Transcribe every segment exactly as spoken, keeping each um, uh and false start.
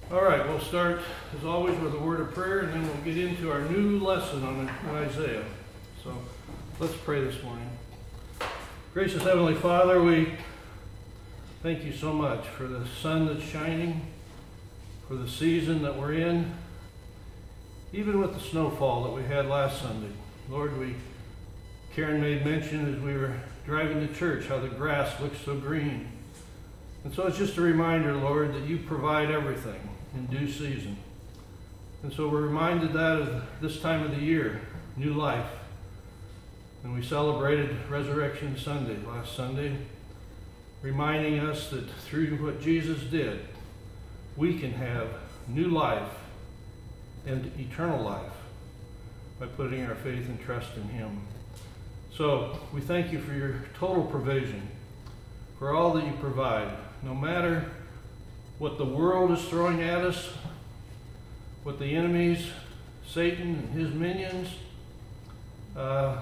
All right, we'll start, as always, with a word of prayer, and then we'll get into our new lesson on Isaiah. So let's pray this morning. Gracious Heavenly Father, we thank you so much for the sun that's shining, for the season that we're in, even with the snowfall that we had last Sunday. Lord, we Karen made mention as we were driving to church how the grass looks so green. And so it's just a reminder, Lord, that you provide everything in due season. And so we're reminded that of this time of the year, new life. And we celebrated Resurrection Sunday last Sunday, reminding us that through what Jesus did, we can have new life and eternal life by putting our faith and trust in him. So we thank you for your total provision, for all that you provide, no matter what the world is throwing at us, what the enemies, Satan and his minions, uh,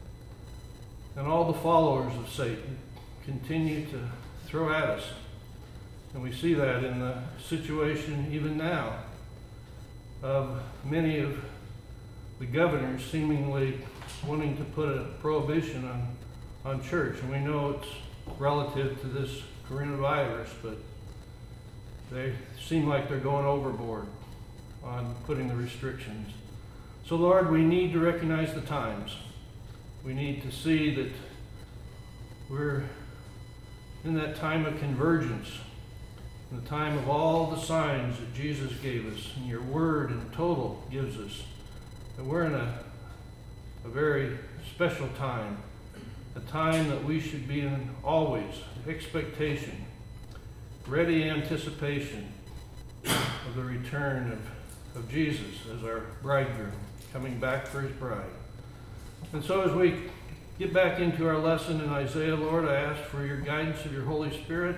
and all the followers of Satan continue to throw at us. And we see that in the situation even now of many of the governors seemingly wanting to put a prohibition on, on church. And we know it's relative to this coronavirus, but they seem like they're going overboard on putting the restrictions. So Lord, we need to recognize the times. We need to see that we're in that time of convergence, in the time of all the signs that Jesus gave us, and your word in total gives us. And we're in a, a very special time, a time that we should be in always expectation, ready anticipation of the return of, of Jesus as our bridegroom, coming back for his bride. And so as we get back into our lesson in Isaiah, Lord, I ask for your guidance of your Holy Spirit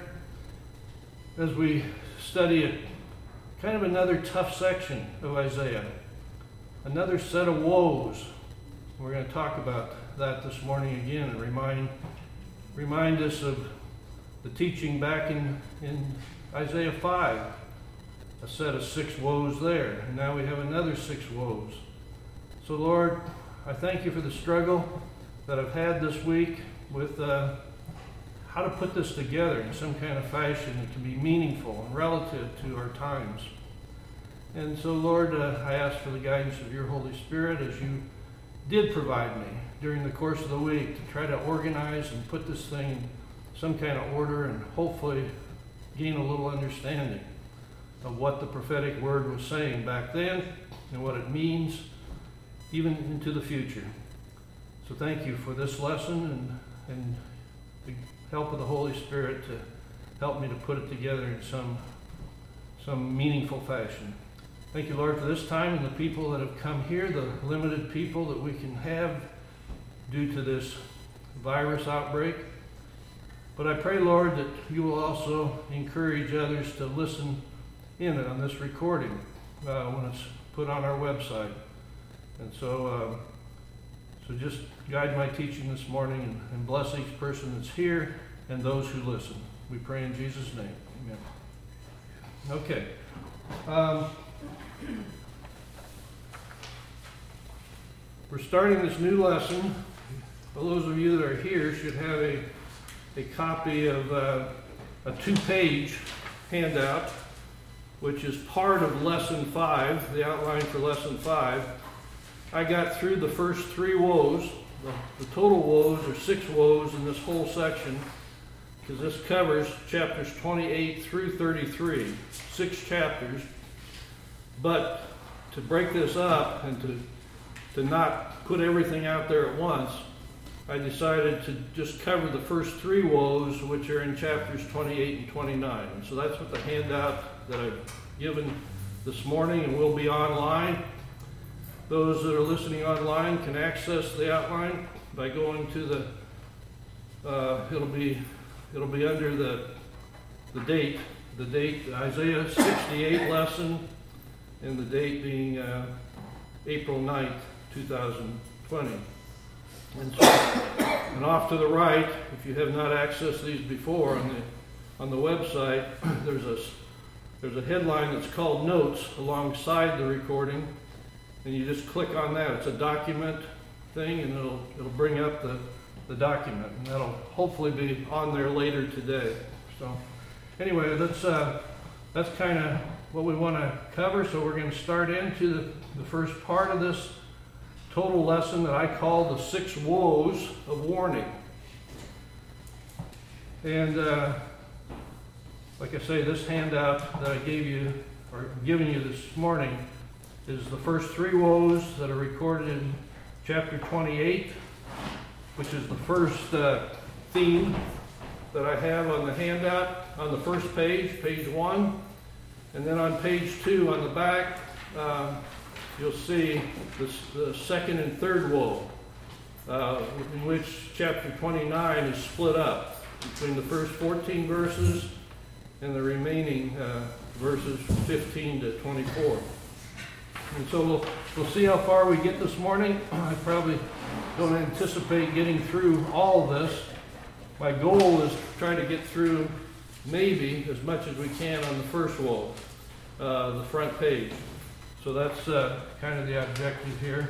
as we study a, kind of another tough section of Isaiah, another set of woes. We're going to talk about that this morning again and remind remind us of the teaching back in, in Isaiah five, a set of six woes there. And now we have another six woes. So Lord, I thank you for the struggle that I've had this week with uh, how to put this together in some kind of fashion that can be meaningful and relative to our times. And so Lord, uh, I ask for the guidance of your Holy Spirit as you did provide me during the course of the week to try to organize and put this thing in some kind of order and hopefully gain a little understanding of what the prophetic word was saying back then and what it means even into the future. So thank you for this lesson and, and the help of the Holy Spirit to help me to put it together in some, some meaningful fashion. Thank you, Lord, for this time and the people that have come here, the limited people that we can have due to this virus outbreak. But I pray, Lord, that you will also encourage others to listen in on this recording uh, when it's put on our website. And so, uh, so just guide my teaching this morning and, and bless each person that's here and those who listen. We pray in Jesus' name. Amen. Okay. Um, we're starting this new lesson. Well, those of you that are here should have a, a copy of uh, a two-page handout, which is part of Lesson five, the outline for Lesson five. I got through the first three woes. The, the total woes are six woes in this whole section, because this covers chapters twenty-eight through thirty-three, six chapters. But to break this up and to, to not put everything out there at once, I decided to just cover the first three woes, which are in chapters twenty-eight and twenty-nine. And so that's what the handout that I've given this morning and will be online. Those that are listening online can access the outline by going to the, uh, it'll be it'll be under the the date, the date Isaiah sixty-eight lesson, and the date being uh, April ninth, two thousand twenty. And, so, and off to the right, if you have not accessed these before on the on the website, there's a there's a headline that's called Notes alongside the recording, and you just click on that. It's a document thing, and it'll it'll bring up the, the document, and that'll hopefully be on there later today. So anyway, that's uh, that's kind of what we want to cover. So we're going to start into the, the first part of this total lesson that I call the six woes of warning. And uh, like I say, this handout that I gave you, or given you this morning, is the first three woes that are recorded in chapter twenty-eight, which is the first uh, theme that I have on the handout on the first page, page one. And then on page two on the back, uh, you'll see this, the second and third woe, uh, in which chapter twenty-nine is split up between the first fourteen verses and the remaining uh, verses fifteen to twenty-four. And so we'll, we'll see how far we get this morning. I probably don't anticipate getting through all of this. My goal is to try to get through maybe as much as we can on the first woe, uh, the front page. So that's uh, kind of the objective here.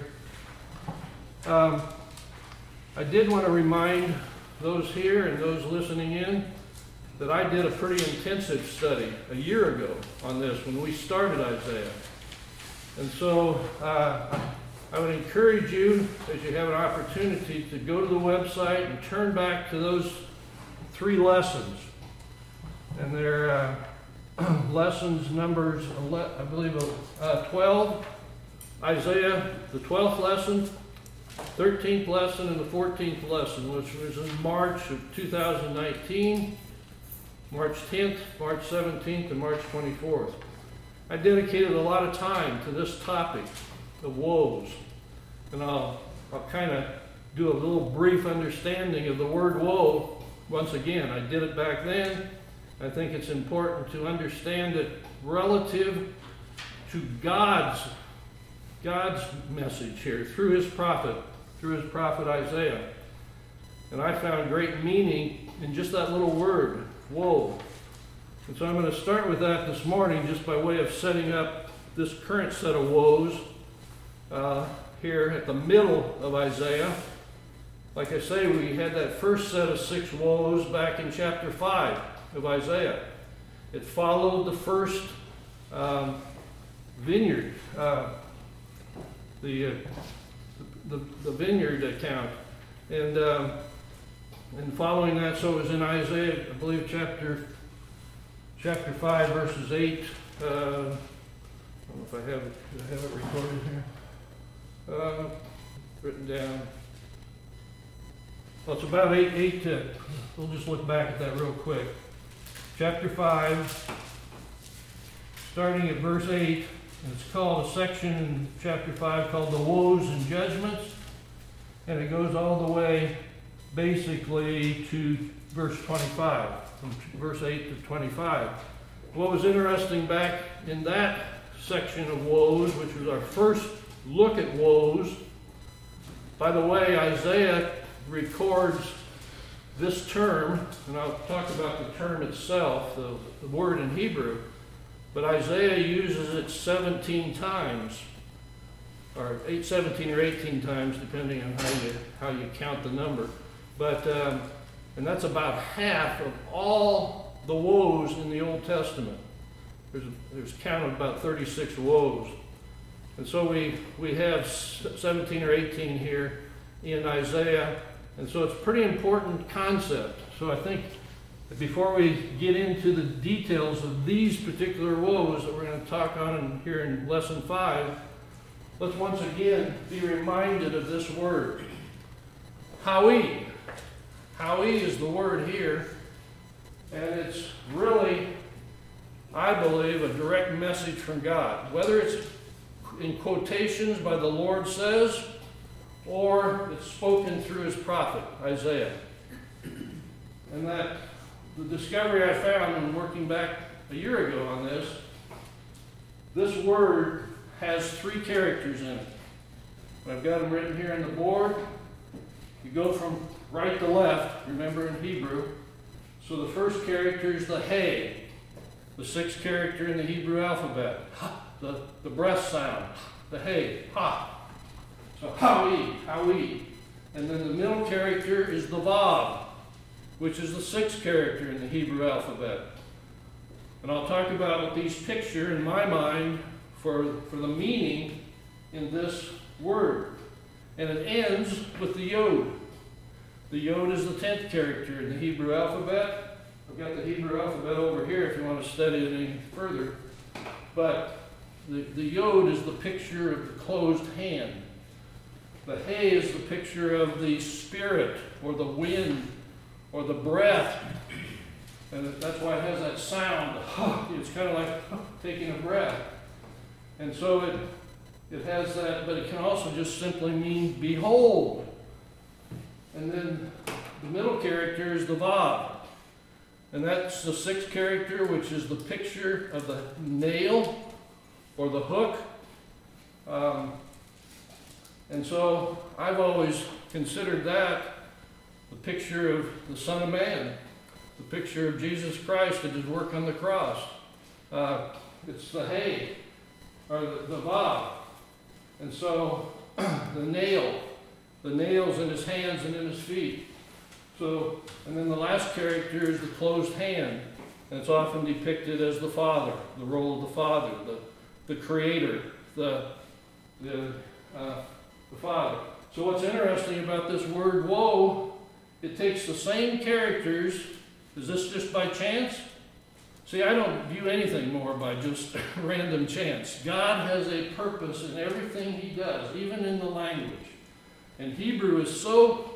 Um, I did want to remind those here and those listening in that I did a pretty intensive study a year ago on this when we started Isaiah. And so uh, I would encourage you, as you have an opportunity, to go to the website and turn back to those three lessons. And they're uh, lessons numbers, I believe, uh, twelve, Isaiah, the twelfth lesson, thirteenth lesson, and the fourteenth lesson, which was in March of two thousand nineteen, March tenth, March seventeenth, and March twenty-fourth. I dedicated a lot of time to this topic of woes, and I'll, I'll kind of do a little brief understanding of the word woe. Once again, I did it back then. I think it's important to understand it relative to God's, God's message here through his prophet, through his prophet Isaiah. And I found great meaning in just that little word, woe. And so I'm going to start with that this morning just by way of setting up this current set of woes uh, here at the middle of Isaiah. Like I say, we had that first set of six woes back in chapter five of Isaiah. It followed the first um, vineyard, uh, the, uh, the the vineyard account, and um, and following that, so it was in Isaiah, I believe, chapter. Chapter five, verses eight, uh, I don't know if I have it, do I have it recorded here? Uh, written down. Well, it's about eight, eight to, we'll just look back at that real quick. Chapter five, starting at verse eight, and it's called a section in chapter five called the Woes and Judgments, and it goes all the way basically to verse twenty-five. From verse eight to twenty-five. What was interesting back in that section of woes, which was our first look at woes, by the way, Isaiah records this term, and I'll talk about the term itself, the, the word in Hebrew, but Isaiah uses it seventeen times, or eight, seventeen or eighteen times, depending on how you, how you count the number. But um, And that's about half of all the woes in the Old Testament. There's, there's counted about thirty-six woes. And so we, we have seventeen or eighteen here in Isaiah. And so it's a pretty important concept. So I think that before we get into the details of these particular woes that we're going to talk on in, here in lesson five, let's once again be reminded of this word, Hawi. Hawi is the word here, and it's really, I believe, a direct message from God. Whether it's in quotations by the Lord says, or it's spoken through his prophet, Isaiah. And that, the discovery I found when working back a year ago on this, this word has three characters in it. I've got them written here on the board. You go from right to left, remember in Hebrew. So the first character is the He. the sixth character in the Hebrew alphabet, the, the breath sound, the hey, ha. So Howie, Howie. And then the middle character is the Vav, which is the sixth character in the Hebrew alphabet. And I'll talk about what these picture in my mind for, for the meaning in this word. And it ends with the Yod. The Yod is the tenth character in the Hebrew alphabet. I've got the Hebrew alphabet over here if you want to study it any further. But the, the Yod is the picture of the closed hand. The Hey is the picture of the spirit or the wind or the breath. And that's why it has that sound. It's kind of like taking a breath. And so it, it has that, but it can also just simply mean behold. And then the middle character is the Vav. And that's the sixth character, which is the picture of the nail or the hook. Um, and so I've always considered that the picture of the Son of Man, the picture of Jesus Christ and his work on the cross. Uh, it's the Hey, or the, the Vav. And so the nail, the nails in his hands and in his feet. So, and then the last character is the closed hand. And it's often depicted as the Father, the role of the Father, the, the Creator, the, the, uh, the Father. So what's interesting about this word woe, it takes the same characters. Is this just by chance? See, I don't view anything more by just random chance. God has a purpose in everything he does, even in the language. And Hebrew is so,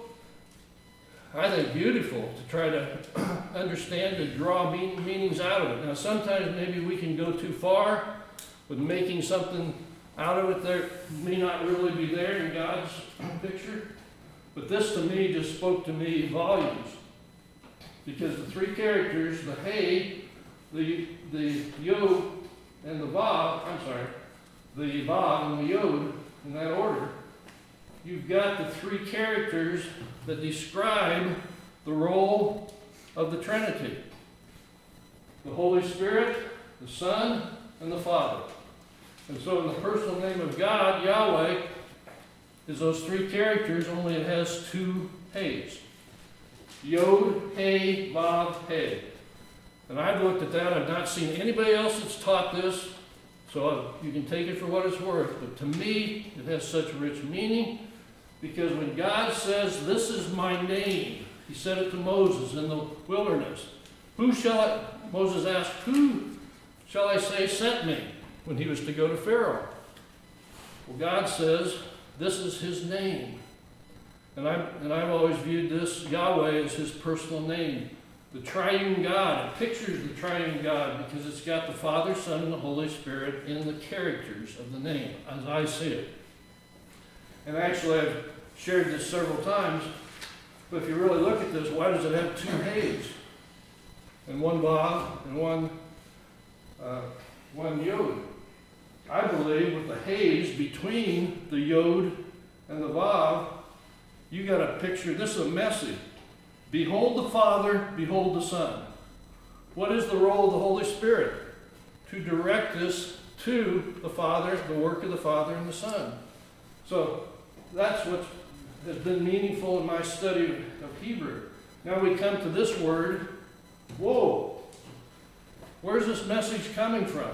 I think, beautiful to try to understand and draw mean, meanings out of it. Now, sometimes maybe we can go too far with making something out of it that may not really be there in God's picture. But this, to me, just spoke to me volumes. Because the three characters, the Hey, the, the Yod, and the Vav, I'm sorry, the Vav and the Yod, in that order, you've got the three characters that describe the role of the Trinity. The Holy Spirit, the Son, and the Father. And so in the personal name of God, Yahweh, is those three characters, only it has two Heys. Yod, Hey, Vav, Hey. And I've looked at that. I've not seen anybody else that's taught this, so you can take it for what it's worth. But to me, it has such rich meaning, because when God says, this is my name, he said it to Moses in the wilderness. Who shall I, Moses asked, who shall I say sent me when he was to go to Pharaoh? Well, God says, this is his name. And, I'm, and I've always viewed this Yahweh as his personal name. The triune God. It pictures the triune God because it's got the Father, Son, and the Holy Spirit in the characters of the name, as I see it. And actually, I've shared this several times, but if you really look at this, why does it have two Heys? And one Vav and one, uh, one Yod? I believe with the Heys between the Yod and the Vav, you got a picture. This is a message. Behold the Father, behold the Son. What is the role of the Holy Spirit? To direct us to the Father, the work of the Father and the Son. So that's what has been meaningful in my study of Hebrew. Now we come to this word, woe. Where's this message coming from?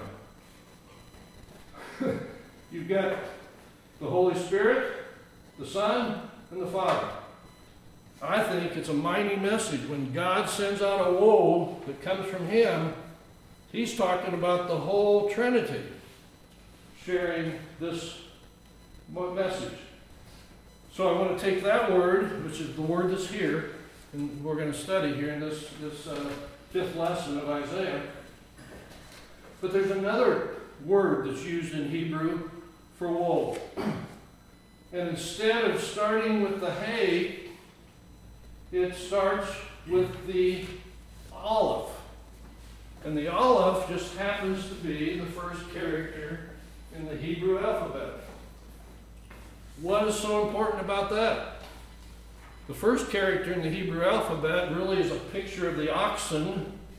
You've got the Holy Spirit, the Son, and the Father. I think it's a mighty message. When God sends out a woe that comes from him, he's talking about the whole Trinity sharing this message. So I want to take that word, which is the word that's here, and we're going to study here in this, this uh, fifth lesson of Isaiah. But there's another word that's used in Hebrew for woe. And instead of starting with the Hey, it starts with the Aleph. And the Aleph just happens to be the first character in the Hebrew alphabet. What is so important about that? The first character in the Hebrew alphabet really is a picture of the oxen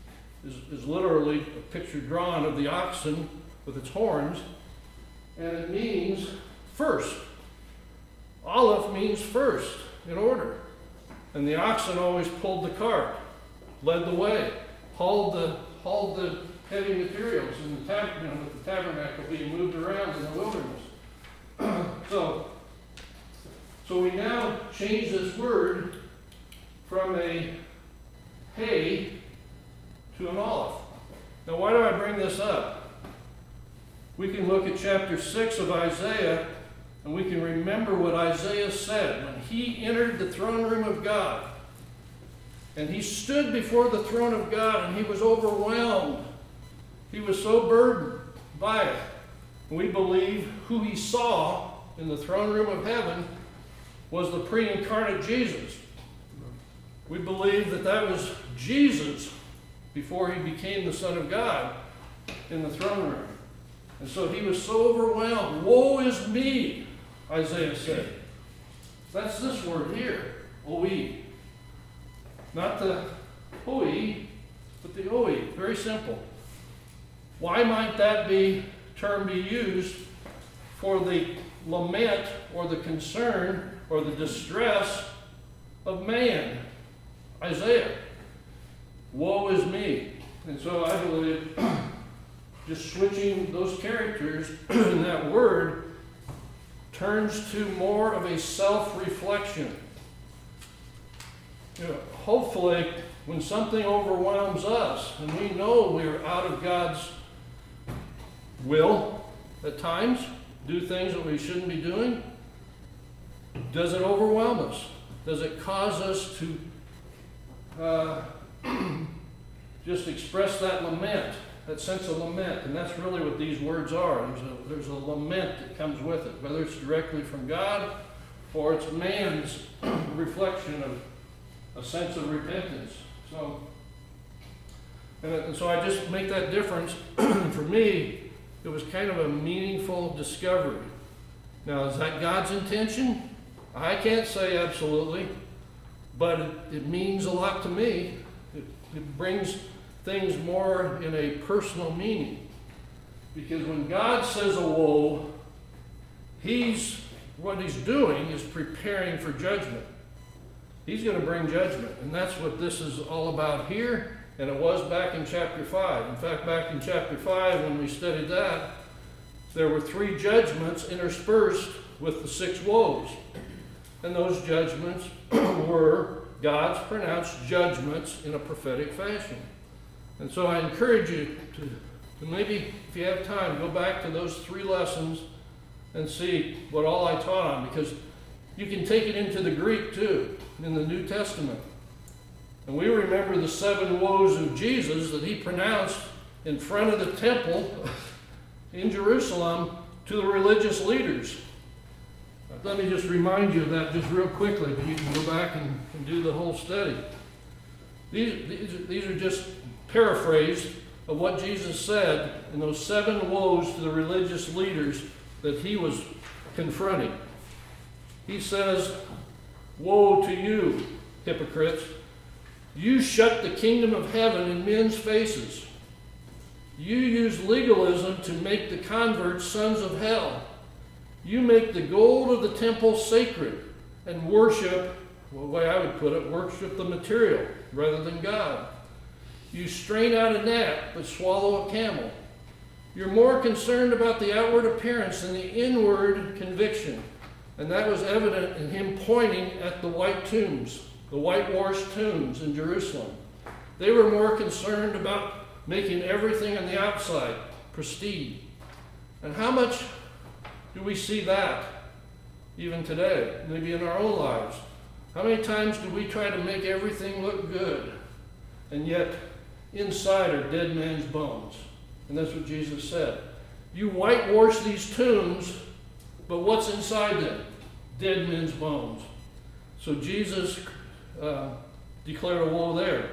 is, is literally a picture drawn of the oxen with its horns, and it means first. Aleph means first, in order. And the oxen always pulled the cart, led the way, hauled the, hauled the heavy materials in the, tab- you know, with the tabernacle being moved around in the wilderness. so, so we now change this word from a hay to an Aleph. Now, why do I bring this up? We can look at chapter six of Isaiah, and we can remember what Isaiah said when he entered the throne room of God. And he stood before the throne of God, and he was overwhelmed. He was so burdened by it. And we believe who he saw in the throne room of heaven was the pre-incarnate Jesus. We believe that that was Jesus before he became the Son of God in the throne room. And so he was so overwhelmed. Woe is me, Isaiah said. That's this word here, O-E. Not the O-E, but the O-E. Very simple. Why might that be term be used for the lament or the concern or the distress of man? Isaiah. Woe is me. And so I believe just switching those characters in that word turns to more of a self-reflection. You know, hopefully, when something overwhelms us and we know we're out of God's will at times, do things that we shouldn't be doing, does it overwhelm us? Does it cause us to uh, just express that lament, that sense of lament? And that's really what these words are. There's a, there's a lament that comes with it, whether it's directly from God or it's man's reflection of a sense of repentance. So, and, and so I just make that difference. For me, it was kind of a meaningful discovery. Now, is that God's intention? I can't say absolutely, but it, it means a lot to me. It, it brings things more in a personal meaning. Because when God says a woe, he's, what he's doing is preparing for judgment. He's going to bring judgment. And that's what this is all about here. And it was back in chapter five. In fact, back in chapter five, when we studied that, there were three judgments interspersed with the six woes. And those judgments were God's pronounced judgments in a prophetic fashion. And so I encourage you to, to maybe, if you have time, go back to those three lessons and see what all I taught on, because you can take it into the Greek too, in the New Testament. And we remember the seven woes of Jesus that he pronounced in front of the temple in Jerusalem to the religious leaders. Let me just remind you of that just real quickly, but you can go back and, and do the whole study. These, these, these are just paraphrased of what Jesus said in those seven woes to the religious leaders that he was confronting. He says, "Woe to you, hypocrites! You shut the kingdom of heaven in men's faces. You use legalism to make the converts sons of hell. You make the gold of the temple sacred and worship," well, the way I would put it, worship the material rather than God. You strain out a gnat but swallow a camel. You're more concerned about the outward appearance than the inward conviction. And that was evident in him pointing at the white tombs, the whitewashed tombs in Jerusalem. They were more concerned about making everything on the outside pristine. And how much do we see that even today, maybe in our own lives? How many times do we try to make everything look good, and yet inside are dead man's bones? And that's what Jesus said. You whitewash these tombs, but what's inside them? Dead men's bones. So Jesus uh, declared a woe there.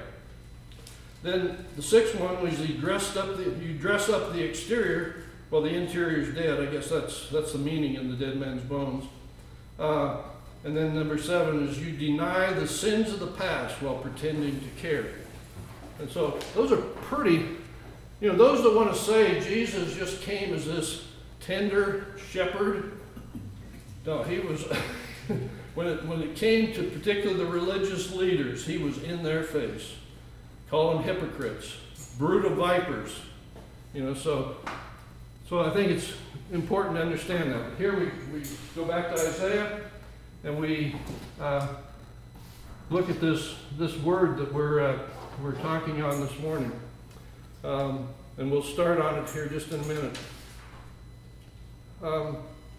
Then the sixth one was he dressed up the, you dress up the exterior, well, the interior is dead. I guess that's that's the meaning in the dead man's bones. Uh, and then number seven is you deny the sins of the past while pretending to care. And so those are pretty, you know, those that want to say Jesus just came as this tender shepherd, no, he was, when it, when it came to particularly the religious leaders, he was in their face. Call them hypocrites, brood of vipers. You know, so so I think it's important to understand that. Here we, we go back to Isaiah, and we uh, look at this this word that we're uh, we're talking on this morning, um, and we'll start on it here just in a minute. Um,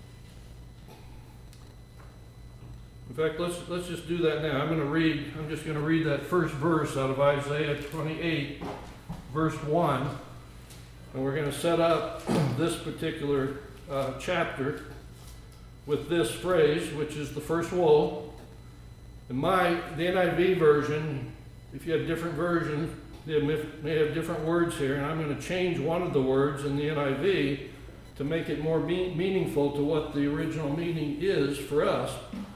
in fact, let's let's just do that now. I'm going to read. I'm just going to read that first verse out of Isaiah twenty-eight, verse one, and we're going to set up this particular uh, chapter with this phrase, which is the first woe. In my the N I V version, if you have different versions, they may have different words here, and I'm going to change one of the words in the N I V to make it more be- meaningful to what the original meaning is for us.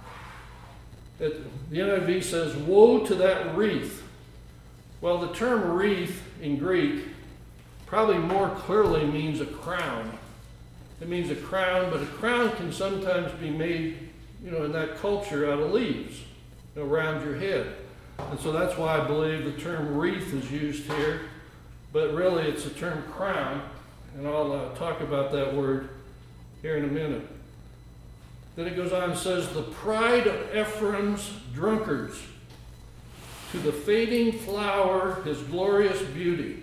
It, the N I V says, "Woe to that wreath." Well, the term wreath in Greek probably more clearly means a crown. It means a crown, but a crown can sometimes be made, you know, in that culture out of leaves, you know, around your head. And so that's why I believe the term wreath is used here, but really it's the term crown, and I'll uh, talk about that word here in a minute. Then it goes on and says, "The pride of Ephraim's drunkards, to the fading flower his glorious beauty,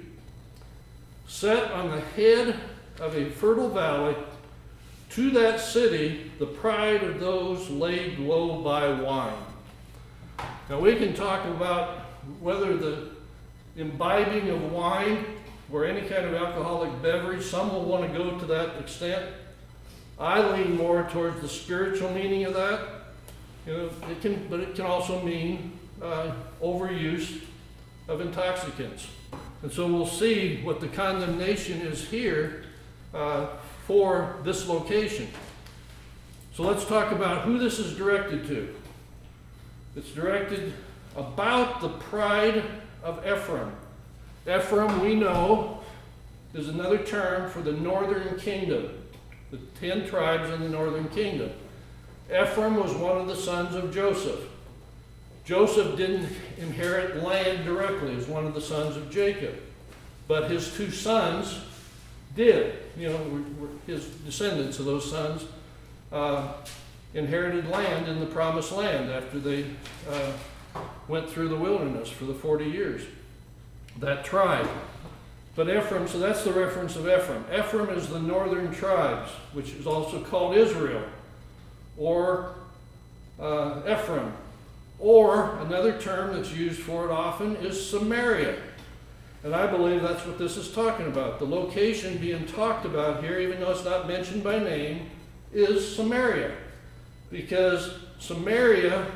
set on the head of a fertile valley, to that city the pride of those laid low by wine." Now we can talk about whether the imbibing of wine or any kind of alcoholic beverage, some will want to go to that extent. I lean more towards the spiritual meaning of that. You know, it can, but it can also mean uh, overuse of intoxicants. And so we'll see what the condemnation is here uh, for this location. So let's talk about who this is directed to. It's directed about the pride of Ephraim. Ephraim, we know, is another term for the northern kingdom, the ten tribes in the northern kingdom. Ephraim was one of the sons of Joseph. Joseph didn't inherit land directly as one of the sons of Jacob, but his two sons did. You know, were, were his descendants of those sons uh, inherited land in the promised land after they uh, went through the wilderness for the forty years. That tribe. But Ephraim, so that's the reference of Ephraim. Ephraim is the northern tribes, which is also called Israel, or uh, Ephraim. Or another term that's used for it often is Samaria. And I believe that's what this is talking about. The location being talked about here, even though it's not mentioned by name, is Samaria. Because Samaria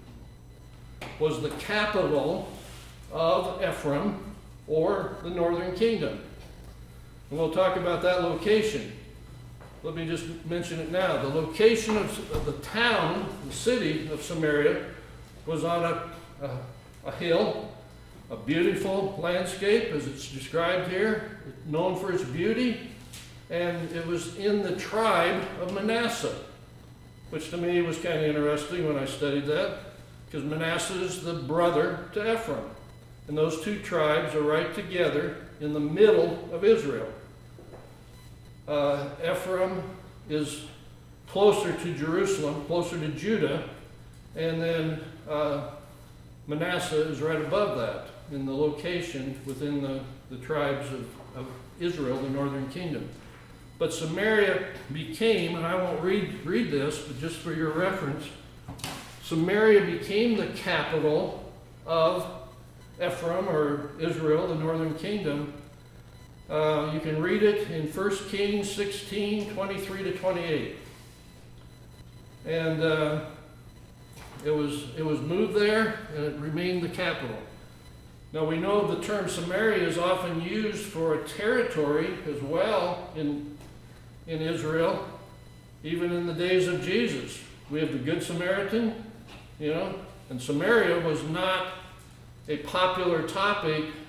was the capital of Ephraim, or the northern kingdom. And we'll talk about that location. Let me just mention it now. The location of, of the town, the city of Samaria, was on a, a, a hill, a beautiful landscape as it's described here, known for its beauty, and it was in the tribe of Manasseh, which to me was kind of interesting when I studied that, because Manasseh is the brother to Ephraim. And those two tribes are right together in the middle of Israel. Uh, Ephraim is closer to Jerusalem, closer to Judah, and then uh, Manasseh is right above that in the location within the, the tribes of, of Israel, the northern kingdom. But Samaria became, and I won't read, read this, but just for your reference, Samaria became the capital of Ephraim, or Israel, the northern kingdom. Uh, you can read it in First Kings sixteen, twenty-three to twenty-eight. And uh, it was it was moved there, and it remained the capital. Now we know the term Samaria is often used for a territory as well in, in Israel, even in the days of Jesus. We have the Good Samaritan, you know, and Samaria was not a popular topic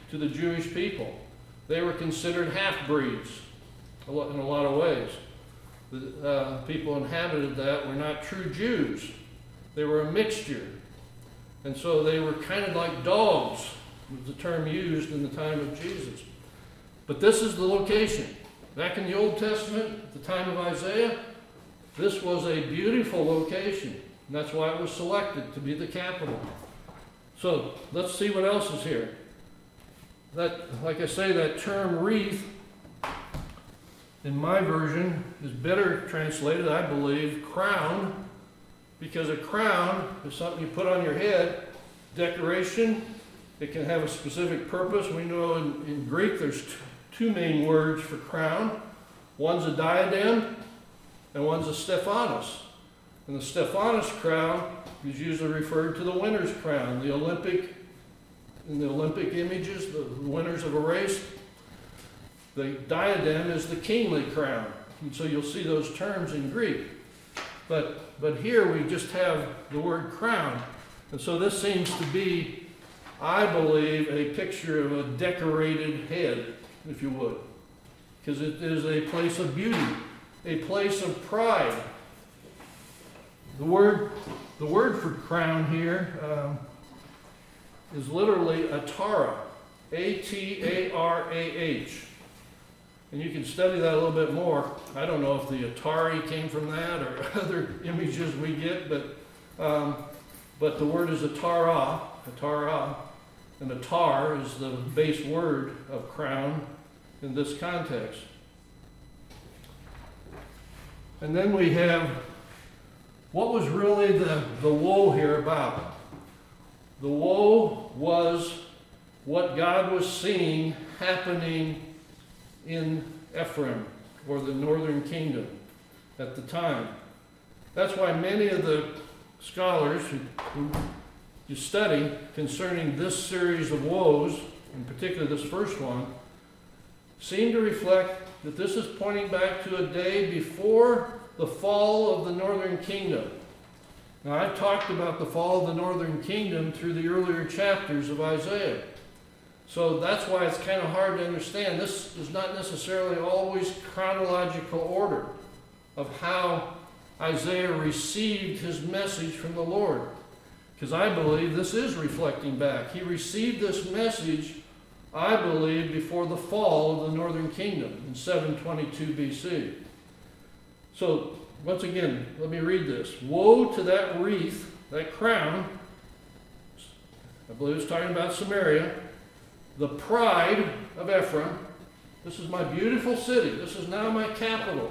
to the Jewish people. They were considered half-breeds in a lot of ways. The uh, people inhabited that were not true Jews. They were a mixture. And so they were kind of like dogs, was the term used in the time of Jesus. But this is the location. Back in the Old Testament, at the time of Isaiah, this was a beautiful location. And that's why it was selected to be the capital. So let's see what else is here. That, like I say, that term wreath, in my version, is better translated, I believe, crown, because a crown is something you put on your head, decoration. It can have a specific purpose. We know in, in Greek there's t- two main words for crown. One's a diadem, and one's a stephanos. And the stephanos crown is usually referred to the winner's crown, the Olympic, in the Olympic images, the winners of a race. The diadem is the kingly crown. And so you'll see those terms in Greek. But, but here we just have the word crown. And so this seems to be, I believe, a picture of a decorated head, if you would. Because it is a place of beauty, a place of pride. The word, the word for crown here um, is literally atara, A T A R A H. And you can study that a little bit more. I don't know if the Atari came from that or other images we get, but um, but the word is atara, atara, and atar is the base word of crown in this context. And then we have, what was really the, the woe here about? The woe was what God was seeing happening in Ephraim, or the northern kingdom at the time. That's why many of the scholars who, who you study concerning this series of woes, in particular this first one, seem to reflect that this is pointing back to a day before the fall of the northern kingdom. Now, I've talked about the fall of the northern kingdom through the earlier chapters of Isaiah. So that's why it's kind of hard to understand. This is not necessarily always chronological order of how Isaiah received his message from the Lord. Because I believe this is reflecting back. He received this message, I believe, before the fall of the northern kingdom in seven twenty-two B C. So, once again, let me read this. Woe to that wreath, that crown, I believe it's talking about Samaria, the pride of Ephraim. This is my beautiful city. This is now my capital.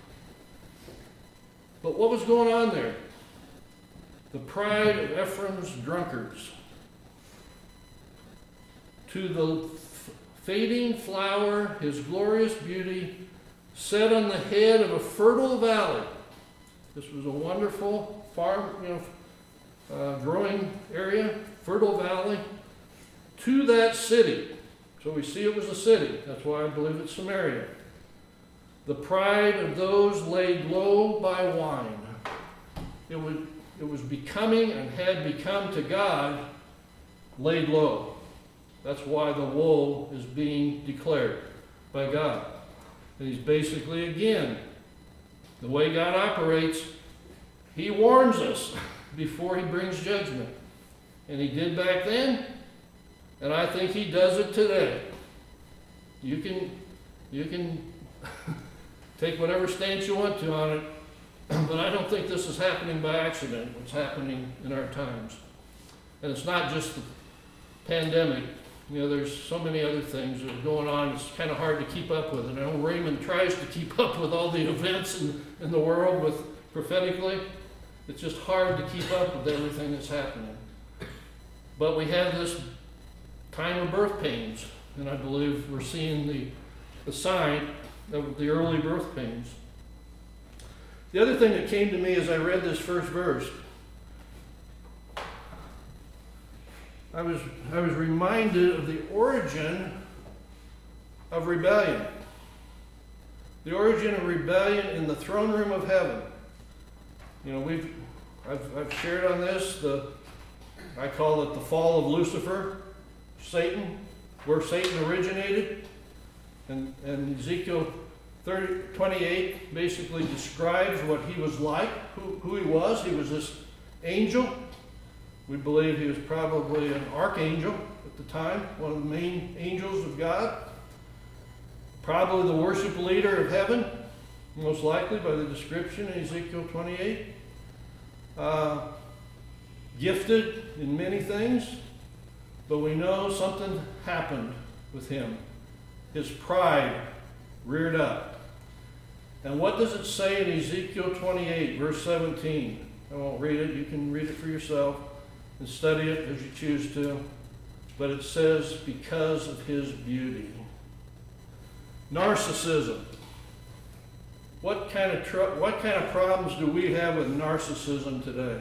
But what was going on there? The pride of Ephraim's drunkards. To the fading flower, his glorious beauty, set on the head of a fertile valley. This was a wonderful farm, you know, uh, growing area, fertile valley. To that city. So we see it was a city. That's why I believe it's Samaria. The pride of those laid low by wine. It was, it was becoming and had become to God laid low. That's why the woe is being declared by God. And he's basically, again, the way God operates, he warns us before he brings judgment. And he did back then, and I think he does it today. You can, you can take whatever stance you want to on it, but I don't think this is happening by accident. It's happening in our times. And it's not just the pandemic. You know, there's so many other things that are going on. It's kind of hard to keep up with. And I know Raymond tries to keep up with all the events in, in the world with prophetically. It's just hard to keep up with everything that's happening. But we have this time of birth pains, and I believe we're seeing the, the sign of the early birth pains. The other thing that came to me as I read this first verse, I was, I was reminded of the origin of rebellion. The origin of rebellion in the throne room of heaven. You know, we've I've, I've shared on this, the I call it the fall of Lucifer, Satan. where Satan originated. And, and Ezekiel thirty, twenty-eight basically describes what he was like, who, who he was. He was this angel. We believe he was probably an archangel at the time, one of the main angels of God. Probably the worship leader of heaven, most likely by the description in Ezekiel twenty-eight. Uh, gifted in many things, but we know something happened with him. His pride reared up. And what does it say in Ezekiel twenty-eight, verse seventeen? I won't read it. You can read it for yourself and study it as you choose to. But it says, because of his beauty. Narcissism. What kind of tr- what kind of problems do we have with narcissism today?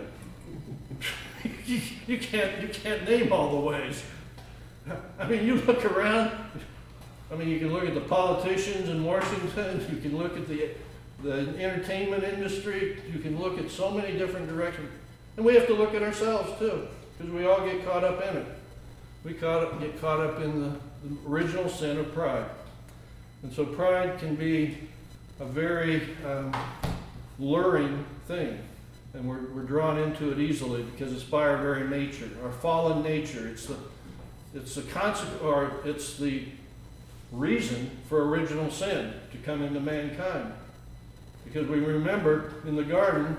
you, you can't you can't name all the ways. I mean, you look around. I mean, you can look at the politicians in Washington. You can look at the the entertainment industry. You can look at so many different directions, and we have to look at ourselves too, because we all get caught up in it. We caught up, get caught up in the, the original sin of pride, and so pride can be a very um, luring thing, and we're we're drawn into it easily because it's by our very nature, our fallen nature. It's the it's the consequence, or it's the reason for original sin to come into mankind. Because we remember in the garden,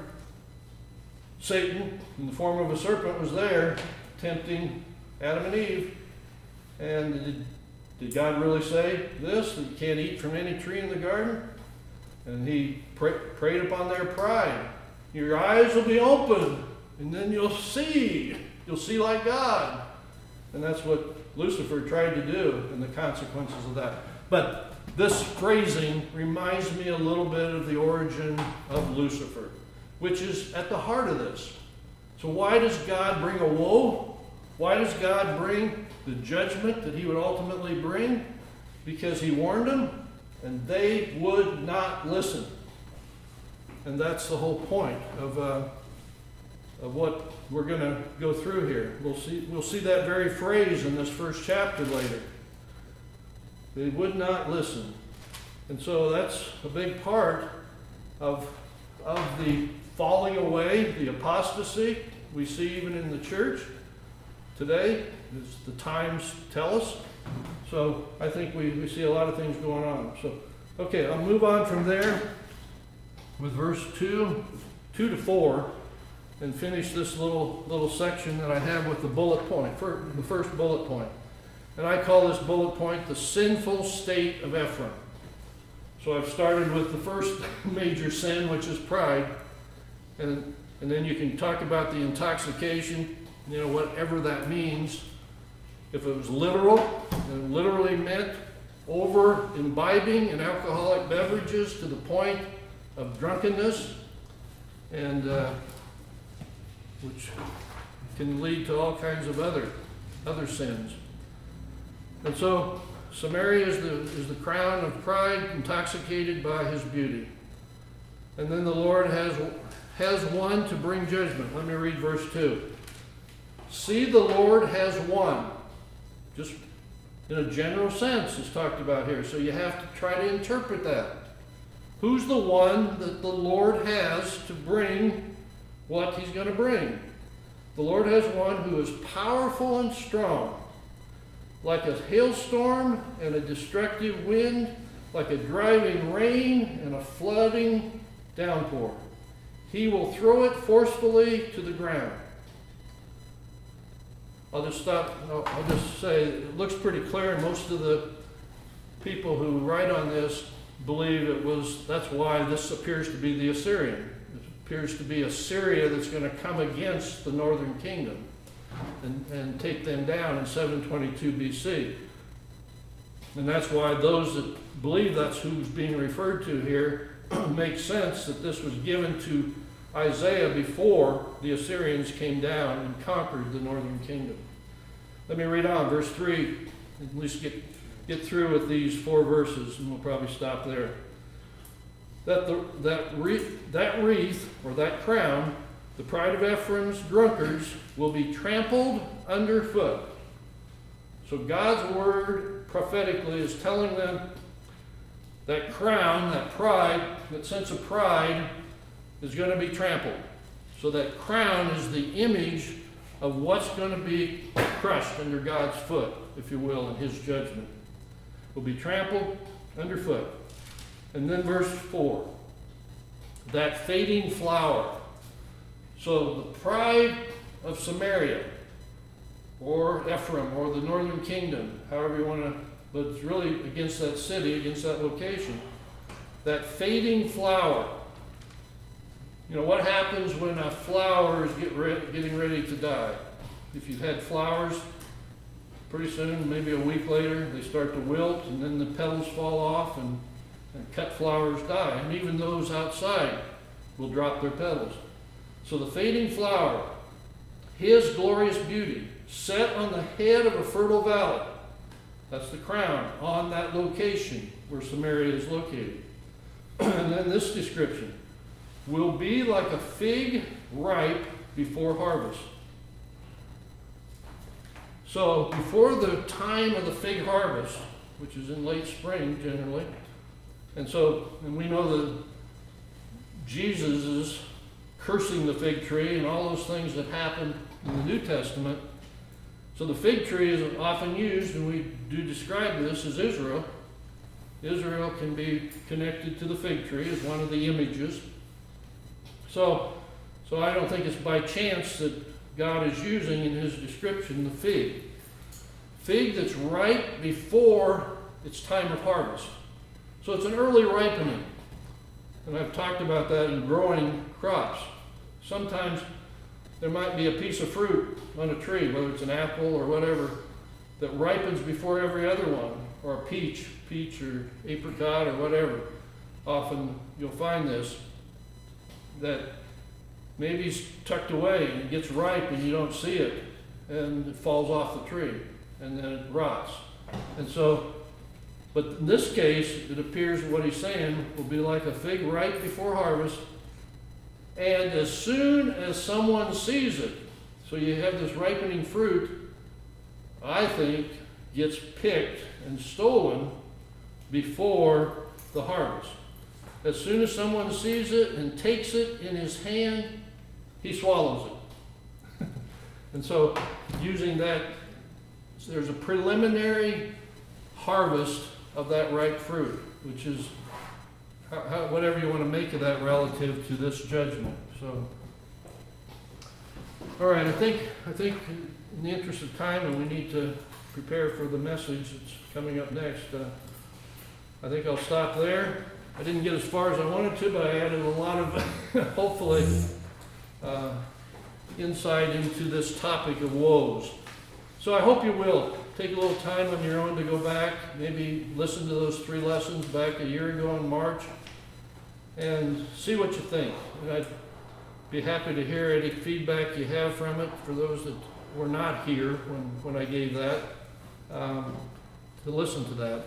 Satan, in the form of a serpent, was there tempting Adam and Eve. And did, did God really say this, that you can't eat from any tree in the garden? And he pray, preyed upon their pride. Your eyes will be open, and then you'll see. You'll see like God. And that's what Lucifer tried to do, and the consequences of that. But this phrasing reminds me a little bit of the origin of Lucifer, which is at the heart of this. So why does God bring a woe? Why does God bring the judgment that he would ultimately bring? Because he warned them, and they would not listen. And that's the whole point of uh, of what we're going to go through here. We'll see we'll see that very phrase in this first chapter later. They would not listen. And so that's a big part of, of the falling away, the apostasy we see even in the church today, as the times tell us. So I think we, we see a lot of things going on. So, okay, I'll move on from there with verse two, two to four. And finish this little little section that I have with the bullet point, for the first bullet point. And I call this bullet point the sinful state of Ephraim. So I've started with the first major sin, which is pride. And, and then you can talk about the intoxication, you know, whatever that means. If it was literal, and literally meant over imbibing in alcoholic beverages to the point of drunkenness, and uh, which can lead to all kinds of other other sins. And so Samaria is the is the crown of pride, intoxicated by his beauty. And then the Lord has has one to bring judgment. Let me read verse two. See, the Lord has one. Just in a general sense is talked about here. So you have to try to interpret that. Who's the one that the Lord has to bring what he's going to bring? The Lord has one who is powerful and strong, like a hailstorm and a destructive wind, like a driving rain and a flooding downpour. He will throw it forcefully to the ground. I'll just stop. I'll, I'll just say it looks pretty clear, and most of the people who write on this believe it was, that's why this appears to be the Assyrian. Appears to be Assyria that's going to come against the northern kingdom and, and take them down in seven twenty-two B C. And that's why those that believe that's who's being referred to here make sense that this was given to Isaiah before the Assyrians came down and conquered the northern kingdom. Let me read on, verse three, at least get, get through with these four verses, and we'll probably stop there. That the, that, wreath, that wreath, or that crown, the pride of Ephraim's drunkards, will be trampled underfoot. So God's word prophetically is telling them that crown, that pride, that sense of pride is going to be trampled. So that crown is the image of what's going to be crushed under God's foot, if you will, in his judgment. Will be trampled underfoot. And then verse four, that fading flower. So the pride of Samaria, or Ephraim, or the northern kingdom, however you want to, but it's really against that city, against that location. That fading flower. You know, what happens when a flower is get re- getting ready to die? If you've had flowers, pretty soon, maybe a week later, they start to wilt, and then the petals fall off, and, and cut flowers die. And even those outside will drop their petals. So the fading flower, his glorious beauty, set on the head of a fertile valley. That's the crown on that location where Samaria is located. And then this description, will be like a fig ripe before harvest. So before the time of the fig harvest, which is in late spring generally, and so, and we know that Jesus is cursing the fig tree and all those things that happened in the New Testament. So the fig tree is often used, and we do describe this as Israel. Israel can be connected to the fig tree as one of the images. So, so I don't think it's by chance that God is using in his description the fig. Fig that's ripe before its time of harvest. So it's an early ripening. And I've talked about that in growing crops. Sometimes there might be a piece of fruit on a tree, whether it's an apple or whatever, that ripens before every other one, or a peach, peach or apricot or whatever. Often you'll find this, that maybe it's tucked away and it gets ripe and you don't see it, and it falls off the tree and then it rots. And so, but in this case, it appears what he's saying will be like a fig ripe before harvest, and as soon as someone sees it, so you have this ripening fruit, I think, gets picked and stolen before the harvest. As soon as someone sees it and takes it in his hand, he swallows it. And so, using that, there's a preliminary harvest of that ripe fruit, which is how, how, whatever you want to make of that relative to this judgment. So, all right, I think I think in the interest of time, and we need to prepare for the message that's coming up next, uh, I think I'll stop there. I didn't get as far as I wanted to, but I added a lot of, hopefully, uh, insight into this topic of woes. So I hope you will take a little time on your own to go back, maybe listen to those three lessons back a year ago in March, and see what you think. And I'd be happy to hear any feedback you have from it for those that were not here when, when I gave that, um, to listen to that.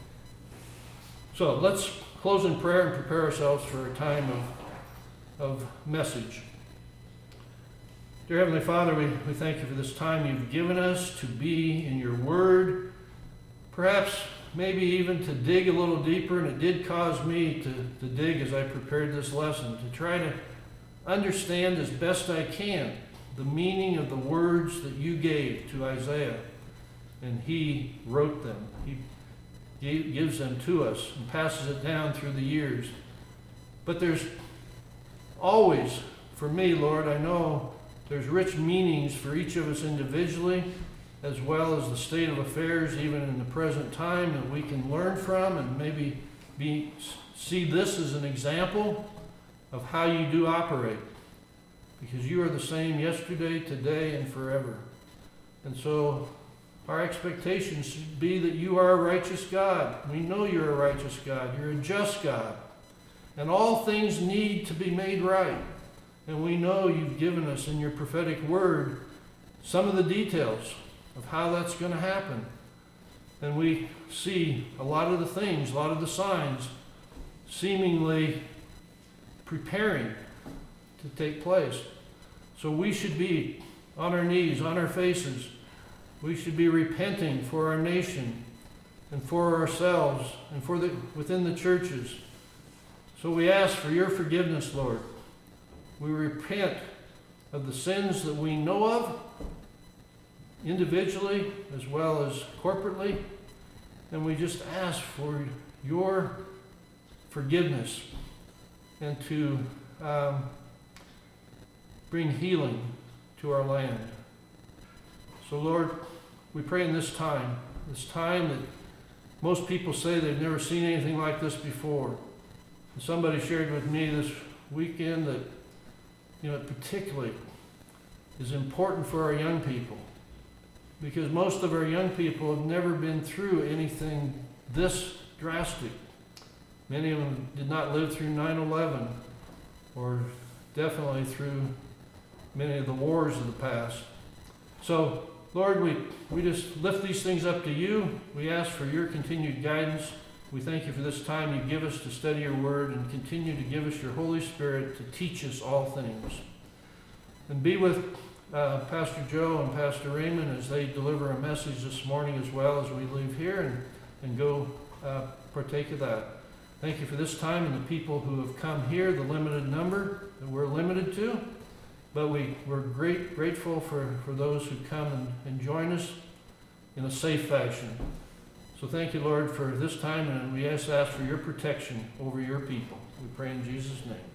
So let's close in prayer and prepare ourselves for a time of, of message. Dear Heavenly Father, we, we thank you for this time you've given us to be in your word. Perhaps maybe even to dig a little deeper, and it did cause me to, to dig as I prepared this lesson, to try to understand as best I can the meaning of the words that you gave to Isaiah. And he wrote them. He gave, gives them to us and passes it down through the years. But there's always, for me, Lord, I know there's rich meanings for each of us individually, as well as the state of affairs even in the present time that we can learn from, and maybe be, see this as an example of how you do operate. Because you are the same yesterday, today, and forever. And so our expectation should be that you are a righteous God. We know you're a righteous God. You're a just God. And all things need to be made right. And we know you've given us in your prophetic word some of the details of how that's going to happen. And we see a lot of the things, a lot of the signs seemingly preparing to take place. So we should be on our knees, on our faces, We should be repenting for our nation and for ourselves and for the within the churches. So we ask for your forgiveness, Lord. We repent of the sins that we know of, individually as well as corporately, and we just ask for your forgiveness and to um, bring healing to our land. So Lord, we pray in this time, this time that most people say they've never seen anything like this before. And somebody shared with me this weekend that, you know, it particularly is important for our young people, because most of our young people have never been through anything this drastic. Many of them did not live through nine eleven, or definitely through many of the wars of the past. So, Lord, we, we just lift these things up to you. We ask for your continued guidance. We thank you for this time you give us to study your word, and continue to give us your Holy Spirit to teach us all things. And be with uh, Pastor Joe and Pastor Raymond as they deliver a message this morning, as well as we leave here and, and go uh, partake of that. Thank you for this time and the people who have come here, the limited number that we're limited to. But we, we're great, grateful for, for those who come and, and join us in a safe fashion. So thank you, Lord, for this time, and we ask, ask for your protection over your people. We pray in Jesus' name.